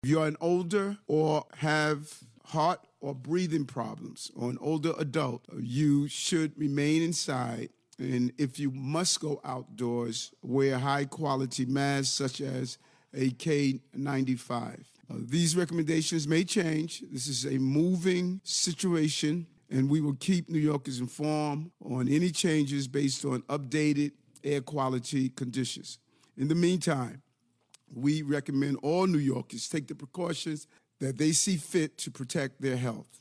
If you're an older or have heart or breathing problems or an older adult, you should remain inside. And if you must go outdoors, wear high quality masks such as a K95. These recommendations may change. This is a moving situation, and we will keep New Yorkers informed on any changes based on updated air quality conditions. In the meantime, we recommend all New Yorkers take the precautions that they see fit to protect their health.